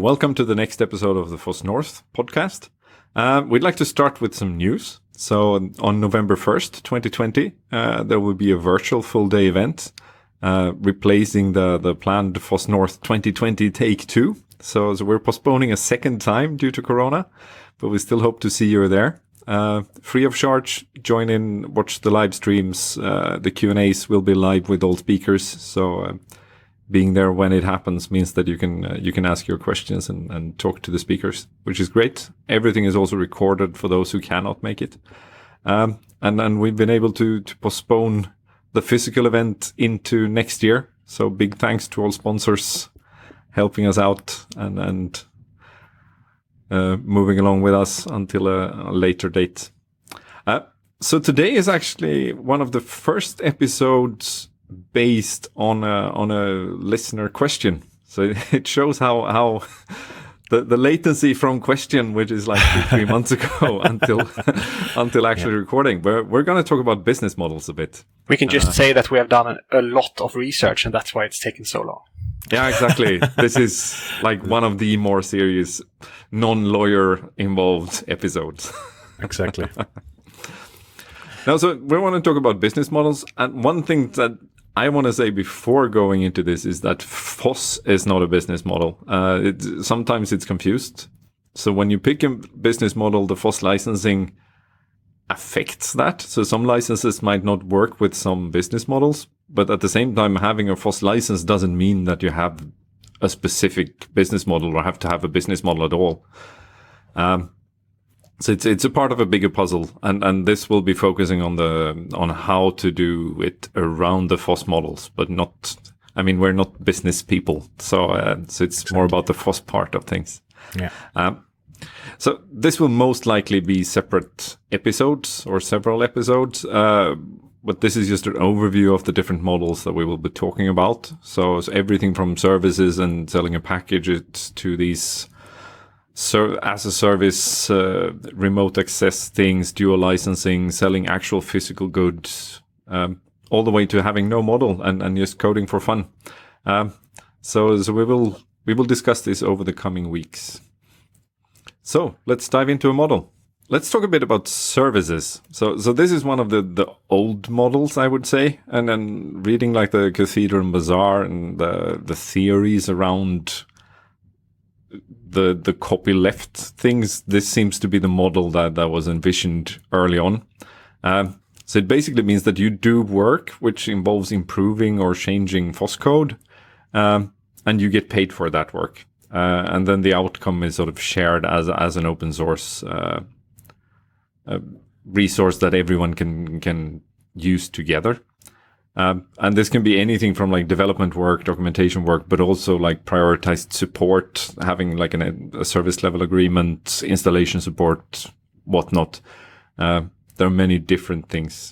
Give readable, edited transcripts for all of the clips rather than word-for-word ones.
welcome to the next episode of the FOSS North podcast. We'd like to start with some news. So on November 1st, 2020, there will be a virtual full-day event replacing the planned FOSS North 2020 Take 2. So we're postponing a second time due to Corona, but we still hope to see you there. Free of charge, join in, watch the live streams. The Q&As will be live with all speakers. So being there when it happens means that you can ask your questions and talk to the speakers, which is great. Everything is also recorded for those who cannot make it. And we've been able to postpone the physical event into next year. So big thanks to all sponsors helping us out and moving along with us until a later date. So today is actually one of the first episodes based on a listener question. So it shows how the latency from question, which is like 2-3 months ago, until actually recording. We're going to talk about business models a bit. We can just say that we have done a lot of research, and that's why it's taken so long. Yeah, exactly. This is like one of the more serious, non-lawyer involved episodes. Exactly. Now, so we want to talk about business models. And one thing that I want to say before going into this is that FOSS is not a business model. Sometimes it's confused. So when you pick a business model, the FOSS licensing affects that. So some licenses might not work with some business models. But at the same time, having a FOSS license doesn't mean that you have a specific business model or have to have a business model at all. So it's a part of a bigger puzzle, and this will be focusing on how to do it around the FOSS models, but not. I mean, we're not business people, so it's more about the FOSS part of things. Yeah. So this will most likely be separate episodes or several episodes. But this is just an overview of the different models that we will be talking about. So everything from services and selling a package to these as a service, remote access things, dual licensing, selling actual physical goods, all the way to having no model and just coding for fun. So we will discuss this over the coming weeks. So let's dive into a model. Let's talk a bit about services. So this is one of the old models, I would say. And then reading like the Cathedral and Bazaar and the theories around the copyleft things, this seems to be the model that was envisioned early on. So it basically means that you do work which involves improving or changing FOSS code, and you get paid for that work. And then the outcome is sort of shared as an open source resource that everyone can use together. And this can be anything from like development work, documentation work, but also like prioritized support, having like a service level agreement, installation support, whatnot. There are many different things.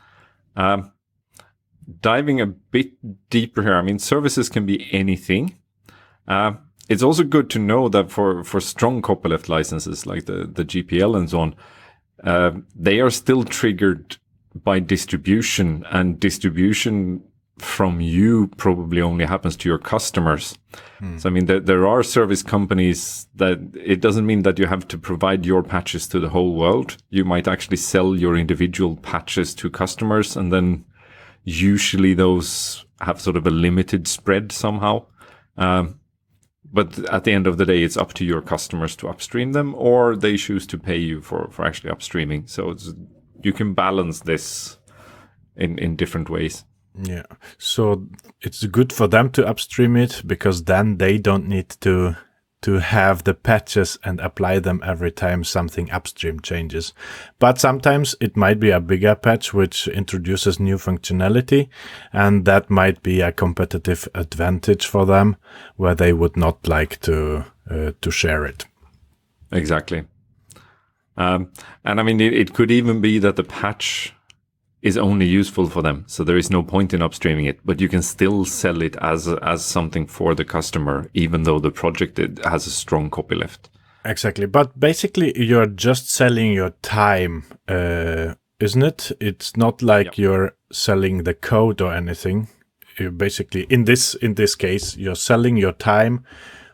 Diving a bit deeper here, I mean, services can be anything. It's also good to know that for strong copyleft licenses like the GPL and so on, they are still triggered by distribution, and distribution from you probably only happens to your customers. So, I mean, there are service companies that it doesn't mean that you have to provide your patches to the whole world. You might actually sell your individual patches to customers, and then usually those have sort of a limited spread somehow. But at the end of the day, it's up to your customers to upstream them, or they choose to pay you for actually upstreaming. So you can balance this in different ways. Yeah. So it's good for them to upstream it, because then they don't need to have the patches and apply them every time something upstream changes. But sometimes it might be a bigger patch which introduces new functionality, and that might be a competitive advantage for them where they would not like to share it. Exactly. And I mean, it could even be that the patch is only useful for them, so there is no point in upstreaming it, but you can still sell it as something for the customer, even though the project has a strong copyleft. Exactly, but basically you're just selling your time, isn't it? It's not like you're selling the code or anything. You basically, in this case, you're selling your time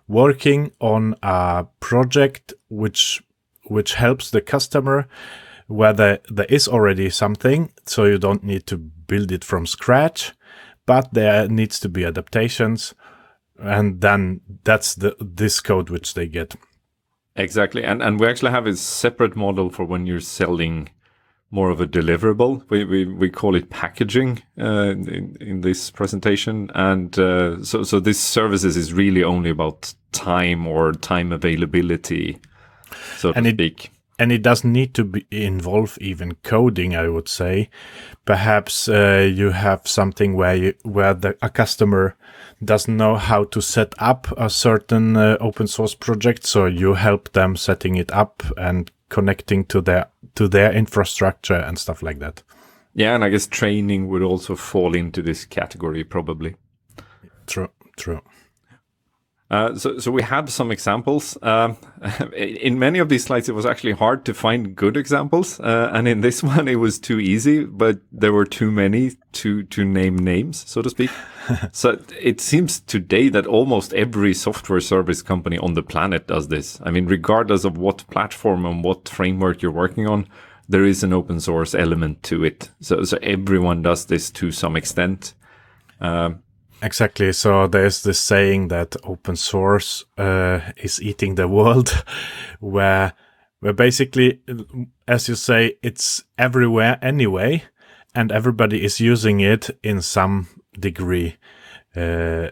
working on a project which helps the customer, where there is already something, so you don't need to build it from scratch, but there needs to be adaptations, and then that's this code which they get. Exactly. And we actually have a separate model for when you're selling more of a deliverable. We call it packaging in this presentation. And so this services is really only about time or time availability, so to speak. And it doesn't need to involve even coding, I would say. Perhaps you have something where a customer doesn't know how to set up a certain open source project, so you help them setting it up and connecting to their infrastructure and stuff like that. Yeah, and I guess training would also fall into this category, probably. True. So we have some examples. In many of these slides, it was actually hard to find good examples. And in this one, it was too easy, but there were too many to name names, so to speak. So it seems today that almost every software service company on the planet does this. I mean, regardless of what platform and what framework you're working on, there is an open source element to it. So everyone does this to some extent. Exactly. So there's this saying that open source is eating the world, where basically, as you say, it's everywhere anyway, and everybody is using it in some degree. May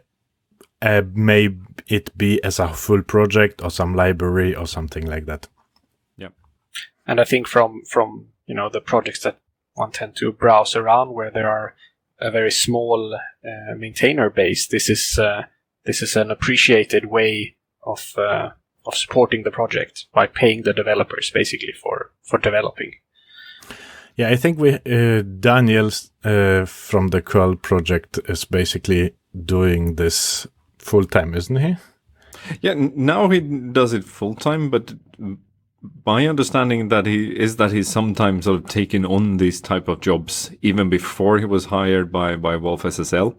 it be as a full project or some library or something like that. Yeah. And I think from the projects that one tend to browse around, where there are a very small maintainer base, this is an appreciated way of supporting the project by paying the developers basically for developing. Yeah, I think Daniel from the Curl project is basically doing this full time, isn't he? Yeah, now he does it full time, but my understanding that he's sometimes sort of taken on these type of jobs even before he was hired by Wolf SSL.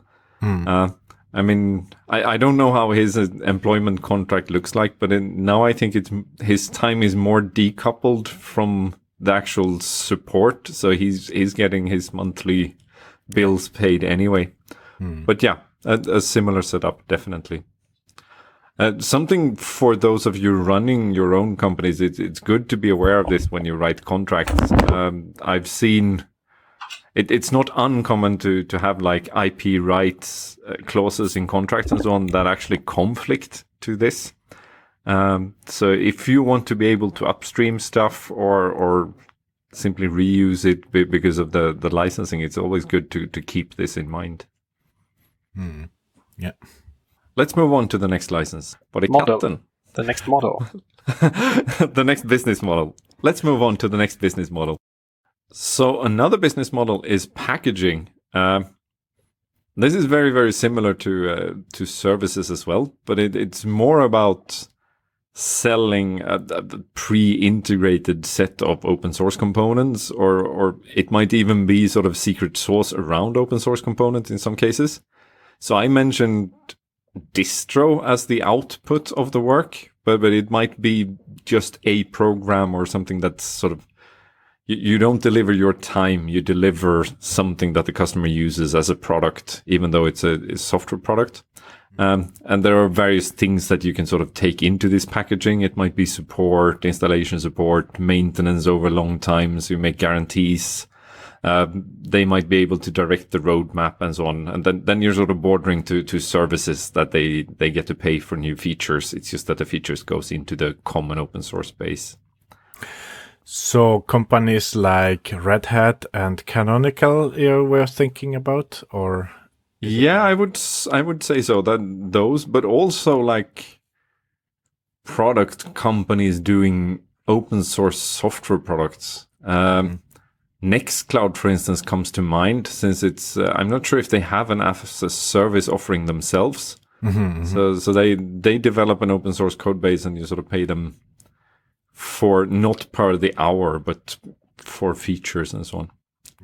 I mean, I don't know how his employment contract looks like, but now I think his time is more decoupled from the actual support, so he's getting his monthly bills paid anyway. But yeah, a similar setup, definitely. Something for those of you running your own companies, it's good to be aware of this when you write contracts. I've seen it's not uncommon to have like IP rights clauses in contracts and so on that actually conflict to this. So if you want to be able to upstream stuff or simply reuse it because of the licensing, it's always good to keep this in mind. Yeah. Let's move on to the next license. Model. The next model. The next business model. Let's move on to the next business model. So another business model is packaging. This is very, very similar to services as well, but it's more about selling a pre-integrated set of open source components, or it might even be sort of secret sauce around open source components in some cases. So I mentioned distro as the output of the work, but it might be just a program or something that's sort of, you don't deliver your time, you deliver something that the customer uses as a product, even though it's a software product. And there are various things that you can sort of take into this packaging. It might be support, installation support, maintenance over long times. You make guarantees. They might be able to direct the roadmap and so on. And then you're sort of bordering to services that they get to pay for new features. It's just that the features goes into the common open source base. So companies like Red Hat and Canonical you were thinking about, or? Yeah, I would say so, that those, but also like product companies doing open source software products. Nextcloud, for instance, comes to mind, since it's, I'm not sure if they have an as a service offering themselves. So they develop an open source code base and you sort of pay them for not per the hour, but for features and so on.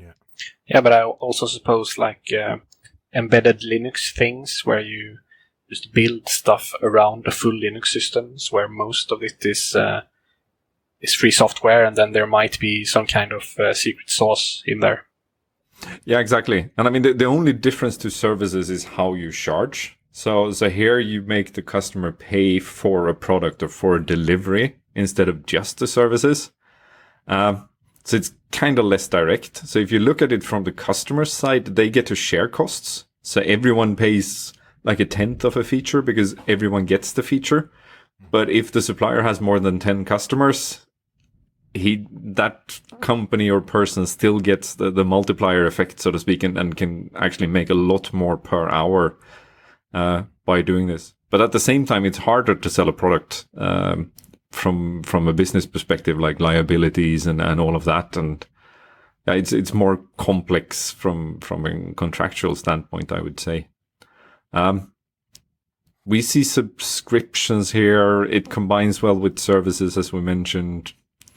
Yeah, but I also suppose like embedded Linux things where you just build stuff around a full Linux systems where most of it is free software, and then there might be some kind of secret sauce in there. Yeah, exactly. And I mean, the only difference to services is how you charge. So here you make the customer pay for a product or for a delivery instead of just the services. So it's kind of less direct. So if you look at it from the customer side, they get to share costs. So everyone pays like a tenth of a feature because everyone gets the feature. But if the supplier has more than 10 customers, that company or person still gets the multiplier effect, so to speak, and can actually make a lot more per hour by doing this. But at the same time, it's harder to sell a product from a business perspective, like liabilities and all of that. And it's more complex from a contractual standpoint, I would say. We see subscriptions here. It combines well with services, as we mentioned.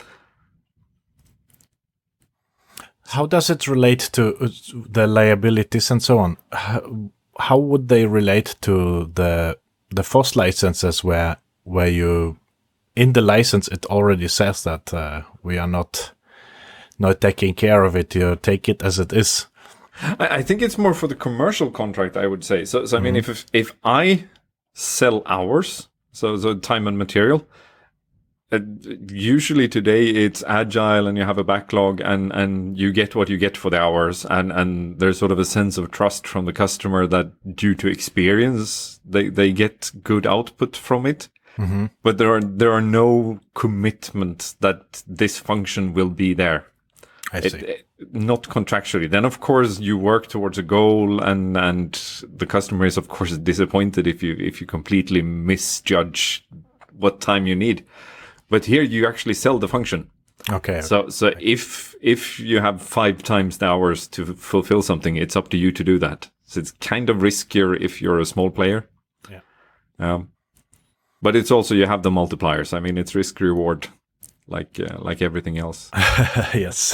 How does it relate to the liabilities and so on? How would they relate to the FOSS licenses where you, in the license, it already says that we are not taking care of it. You take it as it is. I think it's more for the commercial contract, I would say. So I mean, if I sell hours, so time and material, usually today it's agile and you have a backlog and you get what you get for the hours, and there's sort of a sense of trust from the customer that due to experience they get good output from it. Mm-hmm. But there are no commitments that this function will be there. I see. Not contractually. Then of course you work towards a goal, and the customer is of course disappointed if you completely misjudge what time you need. But here you actually sell the function. Okay. So if you have 5 times the hours to fulfill something, it's up to you to do that. So it's kind of riskier if you're a small player. Yeah. But it's also, you have the multipliers. I mean, it's risk reward, like everything else. Yes.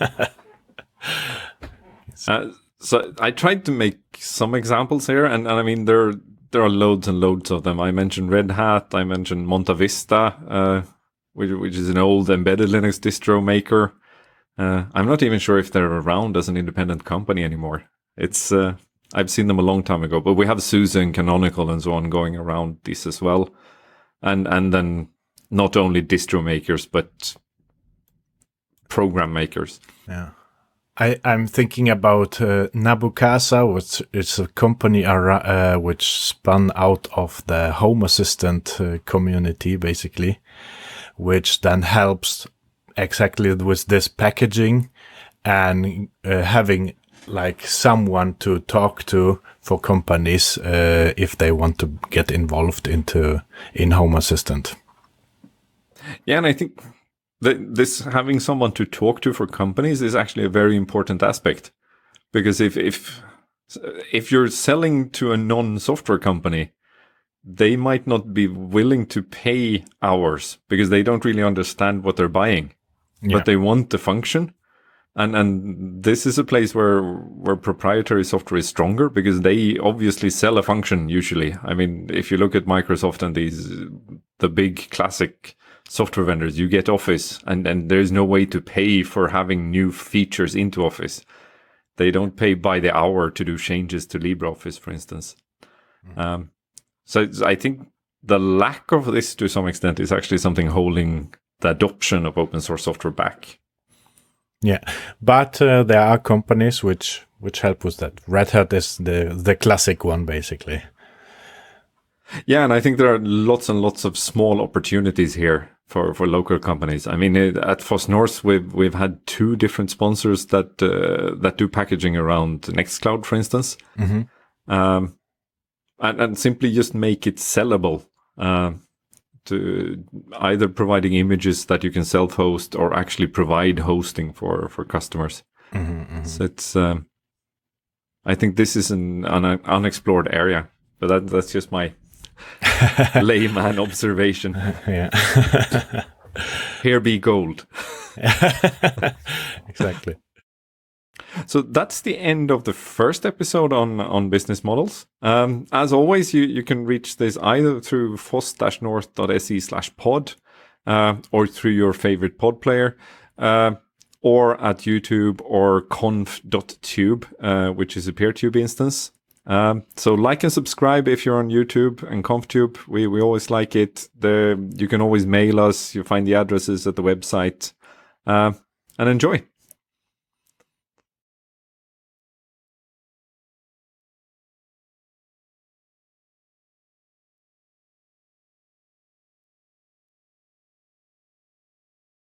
So I tried to make some examples here, and I mean there are loads and loads of them. I mentioned Red Hat. I mentioned Monta Vista, which is an old embedded Linux distro maker. I'm not even sure if they're around as an independent company anymore. It's I've seen them a long time ago, but we have SUSE and Canonical and so on going around this as well. And then not only distro makers, but program makers. Yeah. I'm thinking about Nabucasa, which is a company which spun out of the Home Assistant community, basically, which then helps exactly with this packaging and having like someone to talk to for companies if they want to get involved in Home Assistant. Yeah, and I think this having someone to talk to for companies is actually a very important aspect, because if you're selling to a non-software company, they might not be willing to pay hours because they don't really understand what they're buying, but they want the function. And this is a place where proprietary software is stronger, because they obviously sell a function usually. I mean, if you look at Microsoft and the big classic software vendors, you get Office, and there's no way to pay for having new features into Office. They don't pay by the hour to do changes to LibreOffice, for instance. So I think the lack of this to some extent is actually something holding the adoption of open source software back. Yeah, but there are companies which help with that. Red Hat is the classic one, basically. Yeah, and I think there are lots and lots of small opportunities here for local companies. I mean, at FOSS North, we've had 2 different sponsors that do packaging around Nextcloud, for instance, and simply just make it sellable. To either providing images that you can self-host or actually provide hosting for customers. So it's, I think this is an unexplored area, but that's just my layman observation. Yeah. Here be gold. Exactly. So that's the end of the first episode on business models. As always, you can reach this either through foss-north.se/pod or through your favorite pod player, or at YouTube or conf.tube, which is a PeerTube instance. So like and subscribe if you're on YouTube and ConfTube. We always like it. You can always mail us. You find the addresses at the website. And enjoy.